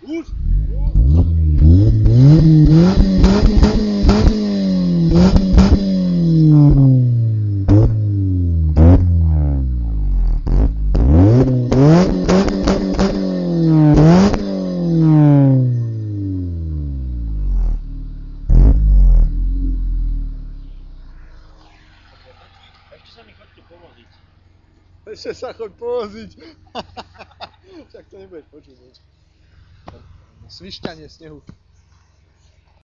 Už? Ešte sa mi chodte povoziť. Ešte sa choď povoziť. Však to nebudeš počuť nič. Svišťanie snehu.